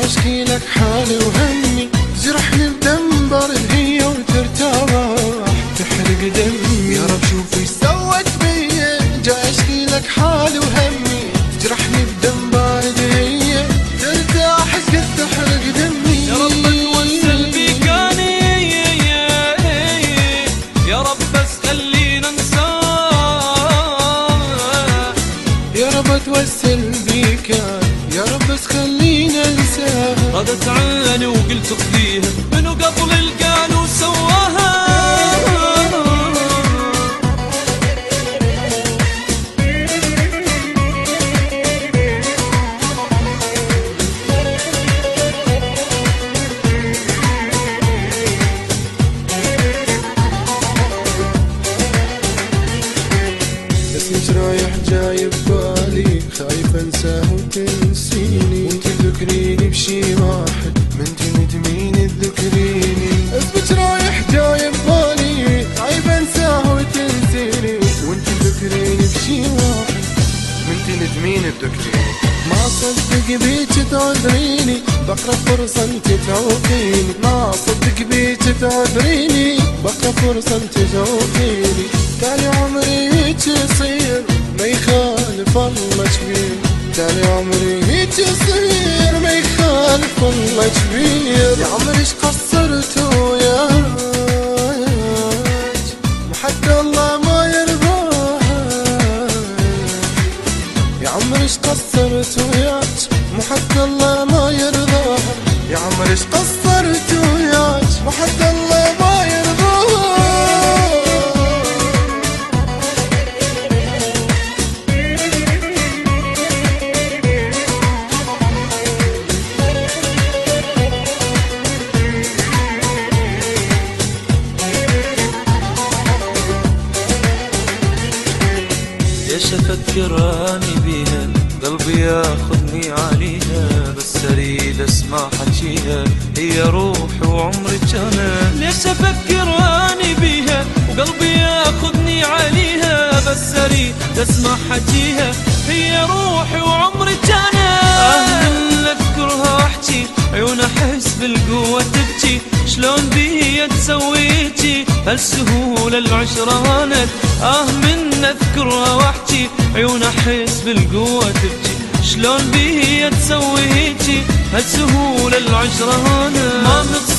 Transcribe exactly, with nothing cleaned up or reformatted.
اشكي لك حالي وهمي، تجرحني بدم بارد هي وترتاح تحرق دمي. يا رب شوف ايش سوت بيا، جاي اشكي لك حالي وهمي، تجرحني بدم بارد هي ترتاح قد تحرق دمي. يا رب توسل بيك اني، يا رب بس خلينا ننساه. يا رب توسل بيك يا رب بس خلينا ننساها. ردت عيني وقلت اخذيها، منو قبل القانون سواها. اسمك رايح جاي ببالي، خايف انساه وتنسيني، وانت تذكريني بشي واحد من جمد مين تذكريني. اسمك رايح جاي ببالي، خايف انساه وتنسيني، وانت تذكريني بشي واحد من جمد مين تذكريني. ما صدق بيك تعذريني، بقرا فرصة انت تعوقيني. ما صدق بيك تعذريني، بقرا فرصة انت تعوقيني. تالي عمري هيك يصير ما يخالف الله كبير، تالي عمري هيك يصير ما يخالف الله كبير. يا عمري ايش قصرت وياك وحتى الله ما يرضاها. يا عمري ايش قصرت وياك وحتى الله ما يرضاها. يا عمري ايش قصرت وياك وحتى الله ما يرضاها. ليش افكر اني بيها، قلبي ياخذني عليها، بس اريد اسمع حكيها، هي روحي وعمري انا. ليش افكر اني بيها وقلبي ياخذني عليها، بس اريد اسمع حكيها، هي روحي وعمري انا. اه من اذكرها واحكي عيون احس بالقوه تبكي، شلون بيا تسويتي هالسهوله العشرانك. اه من اذكرها واحكي عيون احس بالقوه تبكي، شلون بيا تسويتي هالسهوله العشرانك. ما